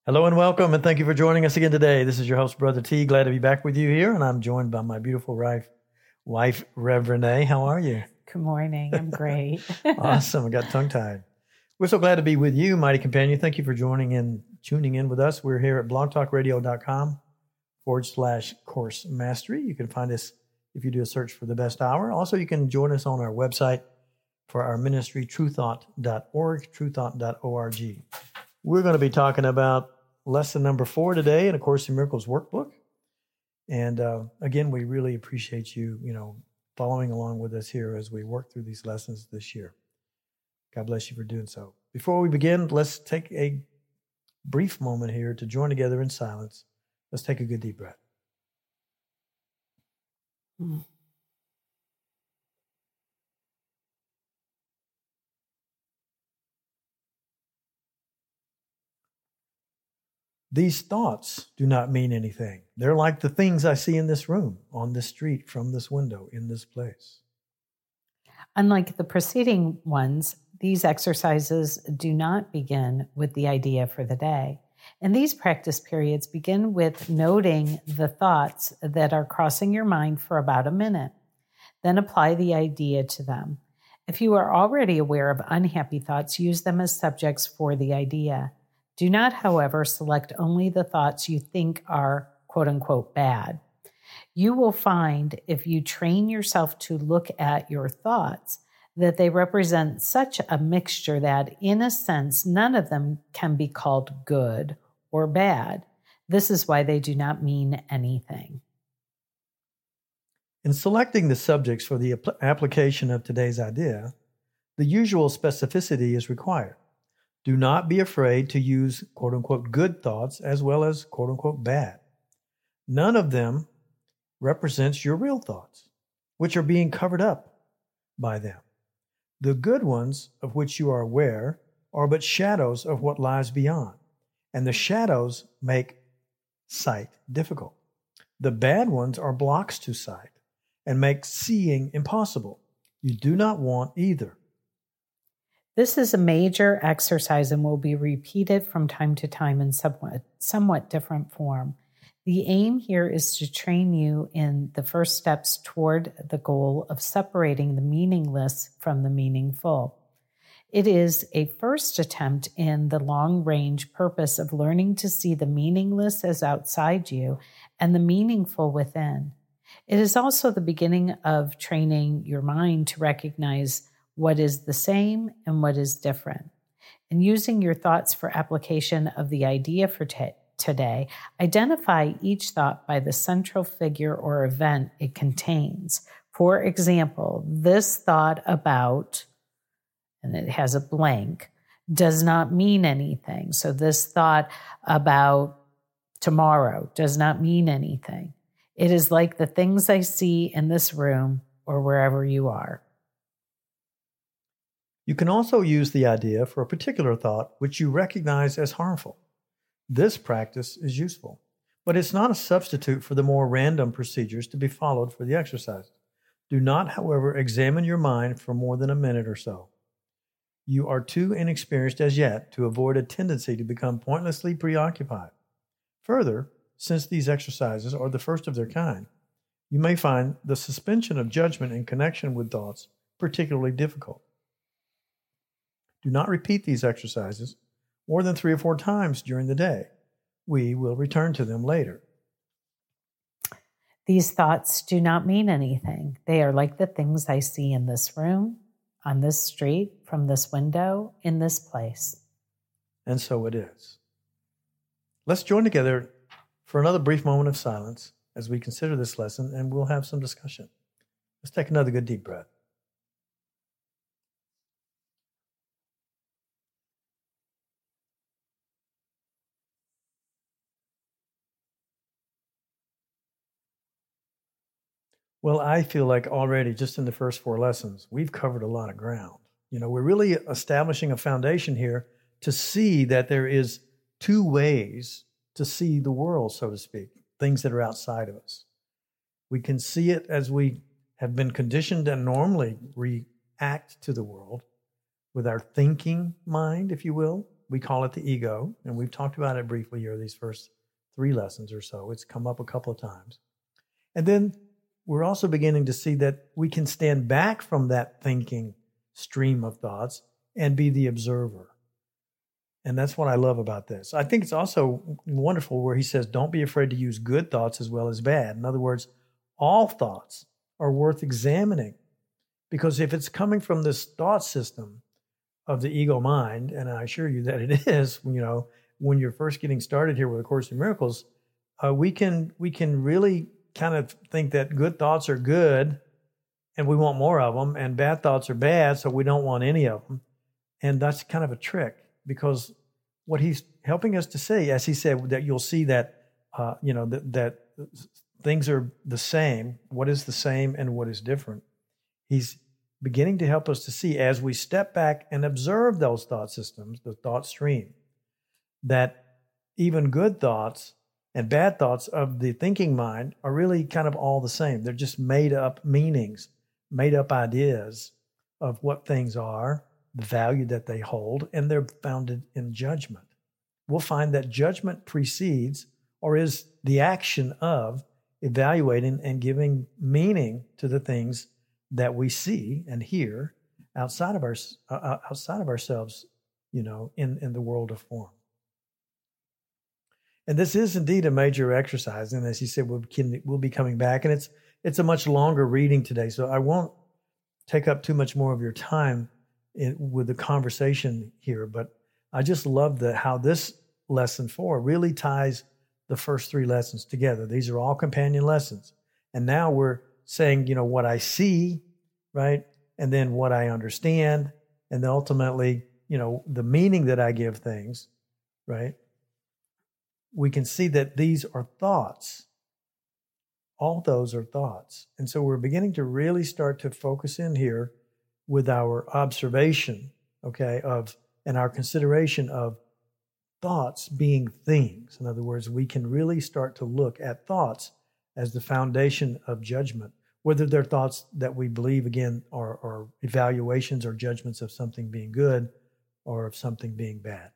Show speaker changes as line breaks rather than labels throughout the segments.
Hello and welcome, and thank you for joining us again today. This is your host, Brother T. Glad to be back with you here, and I'm joined by my beautiful wife, Rev Renee. How are you?
Good morning. I'm great.
Awesome. I got tongue-tied. We're so glad to be with you, mighty companion. Thank you for tuning in with us. We're here at blogtalkradio.com/course mastery. You can find us if you do a search for the best hour. Also, you can join us on our website for our ministry, truethought.org, truethought.org. We're going to be talking about lesson number 4 today in A Course in Miracles workbook. And again, we really appreciate you, following along with us here as we work through these lessons this year. God bless you for doing so. Before we begin, let's take a brief moment here to join together in silence. Let's take a good deep breath. These thoughts do not mean anything. They're like the things I see in this room, on this street, from this window, in this place.
Unlike the preceding ones, these exercises do not begin with the idea for the day. And these practice periods begin with noting the thoughts that are crossing your mind for about a minute. Then apply the idea to them. If you are already aware of unhappy thoughts, use them as subjects for the idea. Do not, however, select only the thoughts you think are quote-unquote bad. You will find, if you train yourself to look at your thoughts, that they represent such a mixture that, in a sense, none of them can be called good or bad. This is why they do not mean anything.
In selecting the subjects for the application of today's idea, the usual specificity is required. Do not be afraid to use quote-unquote good thoughts as well as quote-unquote bad. None of them represents your real thoughts, which are being covered up by them. The good ones of which you are aware are but shadows of what lies beyond, and the shadows make sight difficult. The bad ones are blocks to sight and make seeing impossible. You do not want either.
This is a major exercise and will be repeated from time to time in somewhat different form. The aim here is to train you in the first steps toward the goal of separating the meaningless from the meaningful. It is a first attempt in the long-range purpose of learning to see the meaningless as outside you and the meaningful within. It is also the beginning of training your mind to recognize what is the same and what is different. And using your thoughts for application of the idea for today, identify each thought by the central figure or event it contains. For example, this thought about, and it has a blank, does not mean anything. So this thought about tomorrow does not mean anything. It is like the things I see in this room or wherever you are.
You can also use the idea for a particular thought which you recognize as harmful. This practice is useful, but it's not a substitute for the more random procedures to be followed for the exercise. Do not, however, examine your mind for more than a minute or so. You are too inexperienced as yet to avoid a tendency to become pointlessly preoccupied. Further, since these exercises are the first of their kind, you may find the suspension of judgment in connection with thoughts particularly difficult. Do not repeat these exercises more than 3 or 4 times during the day. We will return to them later.
These thoughts do not mean anything. They are like the things I see in this room, on this street, from this window, in this place.
And so it is. Let's join together for another brief moment of silence as we consider this lesson, and we'll have some discussion. Let's take another good deep breath. Well, I feel like already just in the first 4 lessons, we've covered a lot of ground. We're really establishing a foundation here to see that there is 2 ways to see the world, so to speak, things that are outside of us. We can see it as we have been conditioned and normally react to the world with our thinking mind, if you will, we call it the ego, and we've talked about it briefly here, these first 3 lessons or so. It's come up a couple of times. And then we're also beginning to see that we can stand back from that thinking stream of thoughts and be the observer. And that's what I love about this. I think it's also wonderful where he says, don't be afraid to use good thoughts as well as bad. In other words, all thoughts are worth examining, because if it's coming from this thought system of the ego mind, and I assure you that it is, when you're first getting started here with A Course in Miracles, we can really kind of think that good thoughts are good and we want more of them, and bad thoughts are bad, so we don't want any of them. And that's kind of a trick, because what he's helping us to see, as he said, that you'll see that, that things are the same. What is the same and what is different? He's beginning to help us to see, as we step back and observe those thought systems, the thought stream, that even good thoughts and bad thoughts of the thinking mind are really kind of all the same. They're just made up meanings, made up ideas of what things are, the value that they hold, and they're founded in judgment. We'll find that judgment precedes or is the action of evaluating and giving meaning to the things that we see and hear outside of ourselves, in the world of form. And this is indeed a major exercise. And as he said, we'll be coming back, and it's a much longer reading today, so I won't take up too much more of your time with the conversation here. But I just love how this lesson 4 really ties the first 3 lessons together. These are all companion lessons. And now we're saying, what I see, right? And then what I understand. And then ultimately, the meaning that I give things, right? We can see that these are thoughts. All those are thoughts. And so we're beginning to really start to focus in here with our observation, and our consideration of thoughts being things. In other words, we can really start to look at thoughts as the foundation of judgment, whether they're thoughts that we believe, again, are evaluations or judgments of something being good or of something being bad.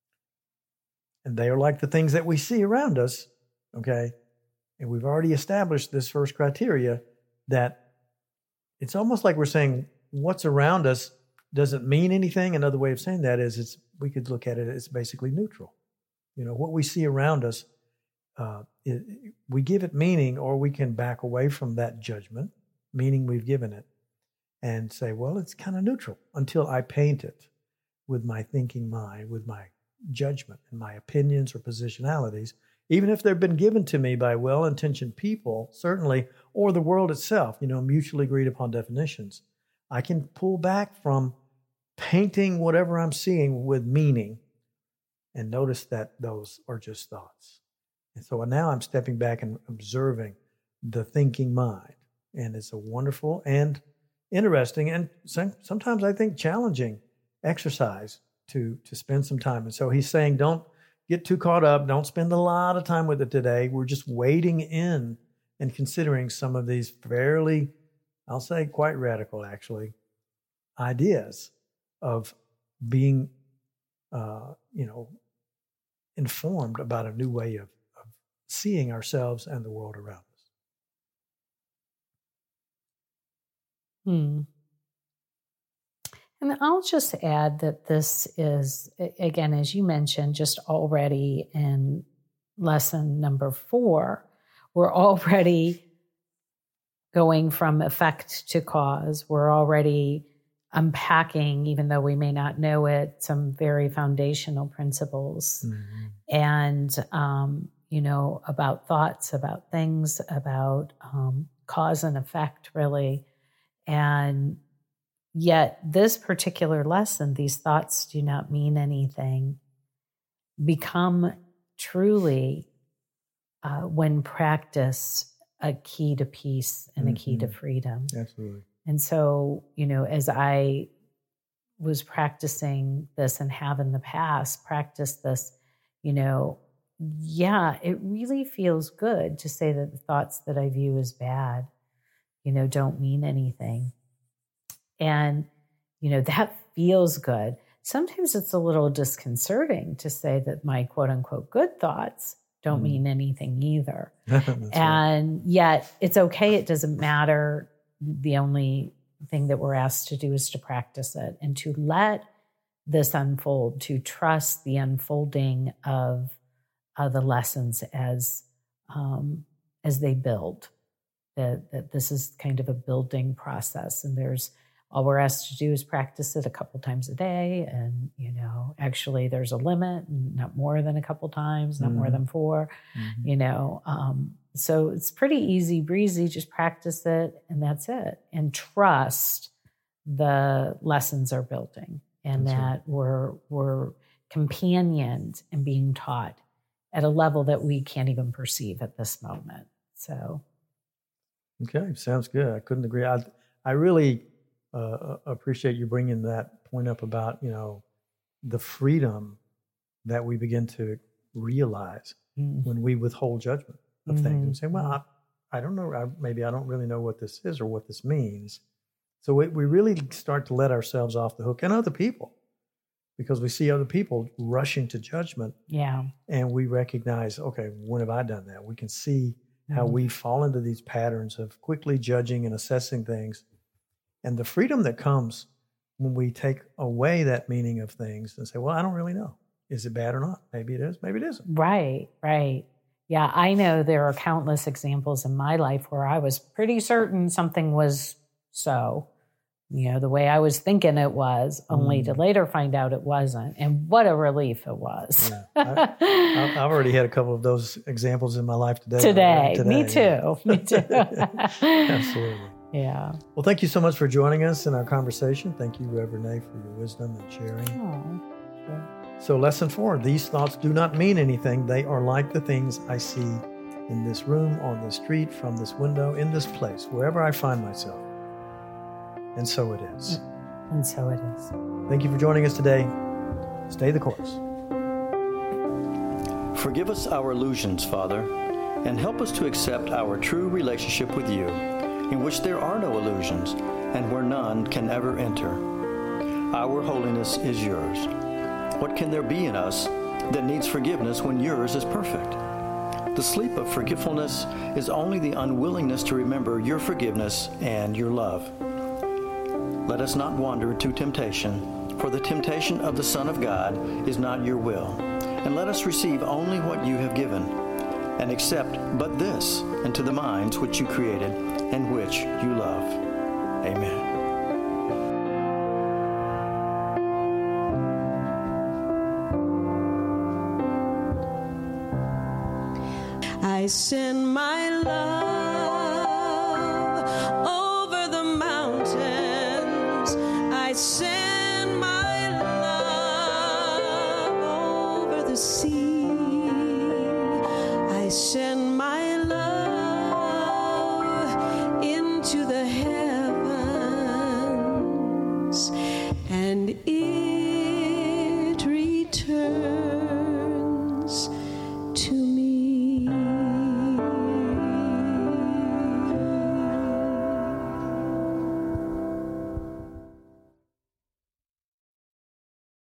And they are like the things that we see around us, okay? And we've already established this first criteria, that it's almost like we're saying what's around us doesn't mean anything. Another way of saying that is we could look at it as basically neutral. What we see around us, we give it meaning, or we can back away from that judgment, meaning we've given it, and say, well, it's kind of neutral until I paint it with my thinking mind, with my judgment and my opinions or positionalities, even if they've been given to me by well-intentioned people, certainly, or the world itself, mutually agreed upon definitions. I can pull back from painting whatever I'm seeing with meaning and notice that those are just thoughts. And so now I'm stepping back and observing the thinking mind. And it's a wonderful and interesting and sometimes I think challenging exercise to spend some time. And so he's saying, don't get too caught up. Don't spend a lot of time with it today. We're just wading in and considering some of these fairly, I'll say quite radical actually, ideas of being, informed about a new way of seeing ourselves and the world around us.
And I'll just add that this is, again, as you mentioned, just already in lesson number 4, we're already going from effect to cause. We're already unpacking, even though we may not know it, some very foundational principles. Mm-hmm. And, about thoughts, about things, about cause and effect, really. And yet this particular lesson, these thoughts do not mean anything, become truly, when practiced, a key to peace and a key to freedom.
Absolutely.
And so, as I was practicing this and have in the past practiced this, it really feels good to say that the thoughts that I view as bad, don't mean anything. And, that feels good. sometimes it's a little disconcerting to say that my quote unquote good thoughts don't mean anything either. And yet it's okay. It doesn't matter. The only thing that we're asked to do is to practice it and to let this unfold, to trust the unfolding of the lessons as they build. That this is kind of a building process, and all we're asked to do is practice it a couple times a day. And, actually there's a limit, not more than a couple times, not more than 4, so it's pretty easy breezy. Just practice it and that's it. And trust the lessons are building and that's that we're companioned and being taught at a level that we can't even perceive at this moment. So.
Okay. Sounds good. I couldn't agree. I really appreciate you bringing that point up about, the freedom that we begin to realize when we withhold judgment of things and say, well, I don't know, maybe I don't really know what this is or what this means. So we really start to let ourselves off the hook, and other people, because we see other people rushing to judgment. Yeah. And we recognize, okay, when have I done that? We can see how we fall into these patterns of quickly judging and assessing things. And the freedom that comes when we take away that meaning of things and say, well, I don't really know. Is it bad or not? Maybe it is, maybe it isn't.
Right. Yeah, I know there are countless examples in my life where I was pretty certain something was so, the way I was thinking it was, only to later find out it wasn't. And what a relief it was.
Yeah. I've already had a couple of those examples in my life today.
Today. Me too.
Absolutely.
Yeah.
Well, thank you so much for joining us in our conversation. Thank you, Reverend Renee, for your wisdom and sharing.
Yeah.
So lesson 4, these thoughts do not mean anything. They are like the things I see in this room, on the street, from this window, in this place, wherever I find myself. And so it is.
And so it is.
Thank you for joining us today. Stay the course.
Forgive us our illusions, Father, and help us to accept our true relationship with you, in which there are no illusions and where none can ever enter. Our holiness is yours. What can there be in us that needs forgiveness when yours is perfect? The sleep of forgetfulness is only the unwillingness to remember your forgiveness and your love. Let us not wander to temptation, for the temptation of the Son of God is not your will. And let us receive only what you have given, and accept but this into the minds which you created and which you love. Amen.
I send my love over the mountains. I send